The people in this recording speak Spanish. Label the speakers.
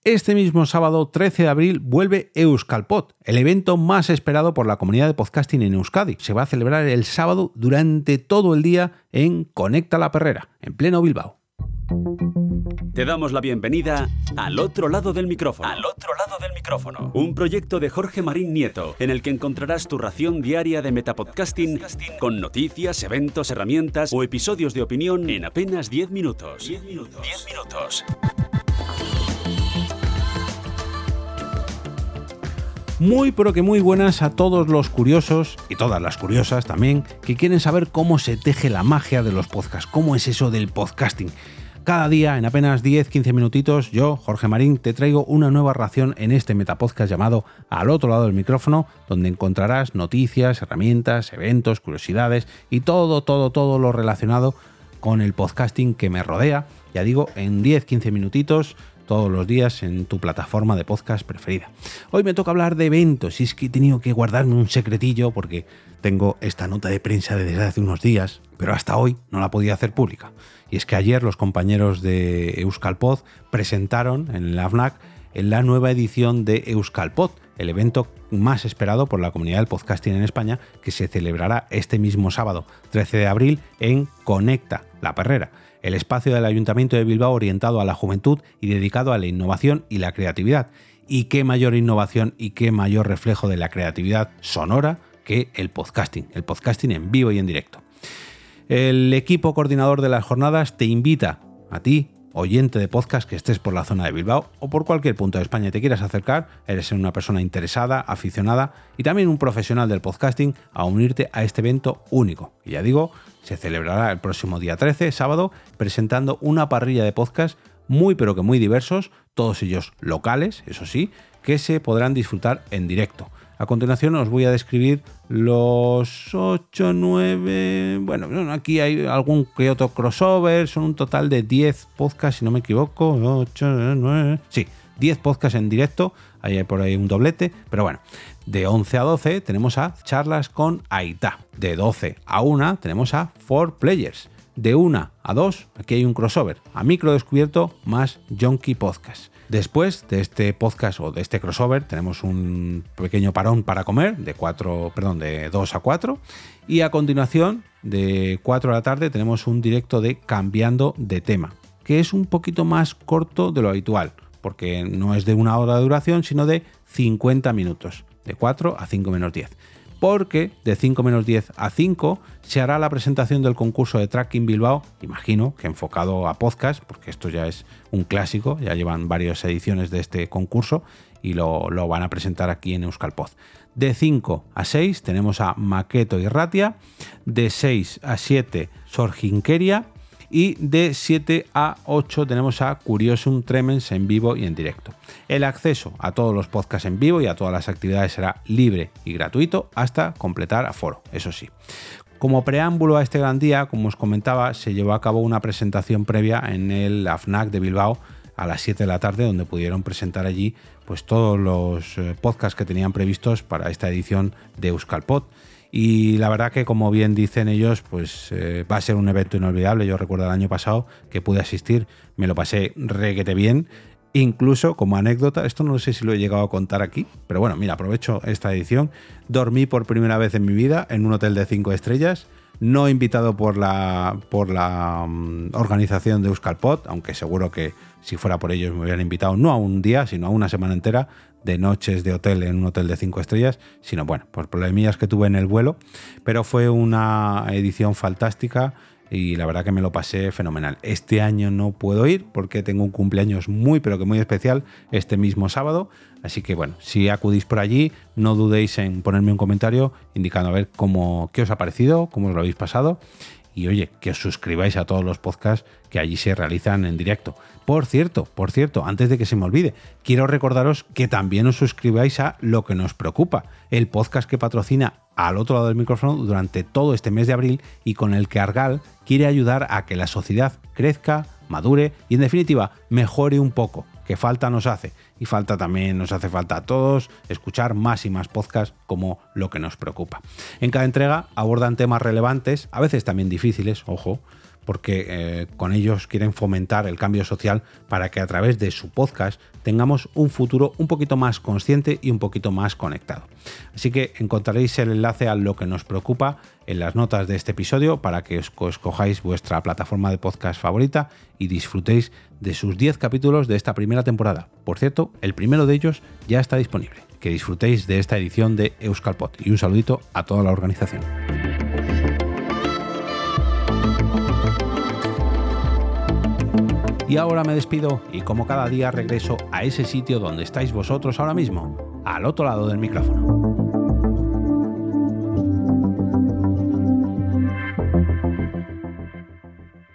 Speaker 1: Este mismo sábado 13 de abril vuelve Euskalpod, el evento más esperado por la comunidad de podcasting en Euskadi. Se va a celebrar el sábado durante todo el día en Conecta la Perrera, en pleno Bilbao.
Speaker 2: Te damos la bienvenida Al Otro Lado del Micrófono. Al Otro Lado del Micrófono. Un proyecto de Jorge Marín Nieto, en el que encontrarás tu ración diaria de metapodcasting con noticias, eventos, herramientas o episodios de opinión en apenas 10 minutos. 10 minutos.
Speaker 1: Muy pero que muy buenas a todos los curiosos, y todas las curiosas también, que quieren saber cómo se teje la magia de los podcasts, cómo es eso del podcasting. Cada día, en apenas 10-15 minutitos, yo, Jorge Marín, te traigo una nueva ración en este metapodcast llamado Al Otro Lado del Micrófono, donde encontrarás noticias, herramientas, eventos, curiosidades y todo lo relacionado con el podcasting que me rodea. Ya digo, en 10-15 minutitos, todos los días en tu plataforma de podcast preferida. Hoy me toca hablar de eventos y es que he tenido que guardarme un secretillo porque tengo esta nota de prensa desde hace unos días, pero hasta hoy no la podía hacer pública. Y es que ayer los compañeros de Euskalpod presentaron en la FNAC la nueva edición de Euskalpod, el evento más esperado por la comunidad del podcasting en España, que se celebrará este mismo sábado 13 de abril en Conecta la Perrera, el espacio del Ayuntamiento de Bilbao orientado a la juventud y dedicado a la innovación y la creatividad. Y qué mayor innovación y qué mayor reflejo de la creatividad sonora que el podcasting en vivo y en directo. El equipo coordinador de las jornadas te invita a ti, oyente de podcast que estés por la zona de Bilbao o por cualquier punto de España y te quieras acercar, eres una persona interesada, aficionada y también un profesional del podcasting, a unirte a este evento único. Y ya digo, se celebrará el próximo día 13, sábado, presentando una parrilla de podcasts muy pero que muy diversos, todos ellos locales, eso sí, que se podrán disfrutar en directo. A continuación os voy a describir los 8, 9... Bueno, aquí hay algún que otro crossover, son un total de 10 podcasts, si no me equivoco, 8, 9... Sí, 10 podcasts en directo, hay por ahí un doblete, pero bueno. De 11 a 12 tenemos a Charlas con Aitá. De 12 a 1 tenemos a 4Players. De 1 a 2, aquí hay un crossover, a Micro Descubierto más Yonki Podcast. Después de este podcast o de este crossover tenemos un pequeño parón para comer de 2 a 4 y a continuación de 4 de la tarde tenemos un directo de Cambiando de Tema, que es un poquito más corto de lo habitual porque no es de 1 hora de duración sino de 50 minutos, de 4 a 5 menos 10. Porque de 5 menos 10 a 5 se hará la presentación del concurso de Tracking Bilbao, imagino que enfocado a podcast, porque esto ya es un clásico, ya llevan varias ediciones de este concurso y lo van a presentar aquí en Euskalpod. De 5 a 6 tenemos a Maqueto y Ratia, de 6 a 7 Sorginkeria y de 7 a 8 tenemos a Curiosum Tremens en vivo y en directo. El acceso a todos los podcasts en vivo y a todas las actividades será libre y gratuito hasta completar aforo, eso sí. Como preámbulo a este gran día, como os comentaba, se llevó a cabo una presentación previa en el FNAC de Bilbao a las 7 de la tarde, donde pudieron presentar allí pues todos los podcasts que tenían previstos para esta edición de Euskalpod. Y la verdad que, como bien dicen ellos, pues va a ser un evento inolvidable. Yo recuerdo el año pasado que pude asistir, me lo pasé requete bien. Incluso, como anécdota, esto no sé si lo he llegado a contar aquí, pero bueno, mira, aprovecho esta edición. Dormí por primera vez en mi vida en un hotel de 5 estrellas, no invitado por la organización de Euskalpod, aunque seguro que si fuera por ellos me hubieran invitado no a un día, sino a una semana entera de noches de hotel en un hotel de 5 estrellas, sino bueno, por problemillas que tuve en el vuelo, pero fue una edición fantástica y la verdad que me lo pasé fenomenal. Este año no puedo ir porque tengo un cumpleaños muy pero que muy especial este mismo sábado, así que bueno, si acudís por allí no dudéis en ponerme un comentario indicando a ver qué os ha parecido, cómo os lo habéis pasado y oye, que os suscribáis a todos los podcasts que allí se realizan en directo. Por cierto, antes de que se me olvide, quiero recordaros que también os suscribáis a Lo que nos preocupa, el podcast que patrocina Al Otro Lado del Micrófono durante todo este mes de abril y con el que Argal quiere ayudar a que la sociedad crezca, madure y en definitiva mejore un poco, que falta nos hace. Y nos hace falta a todos escuchar más y más podcasts como Lo que nos preocupa. En cada entrega abordan temas relevantes, a veces también difíciles, ojo, porque con ellos quieren fomentar el cambio social para que a través de su podcast tengamos un futuro un poquito más consciente y un poquito más conectado. Así que encontraréis el enlace a Lo que nos preocupa en las notas de este episodio para que escojáis vuestra plataforma de podcast favorita y disfrutéis de sus 10 capítulos de esta primera temporada. Por cierto, el primero de ellos ya está disponible. Que disfrutéis de esta edición de Euskalpod y un saludito a toda la organización. Y ahora me despido y como cada día regreso a ese sitio donde estáis vosotros ahora mismo, al otro lado del micrófono.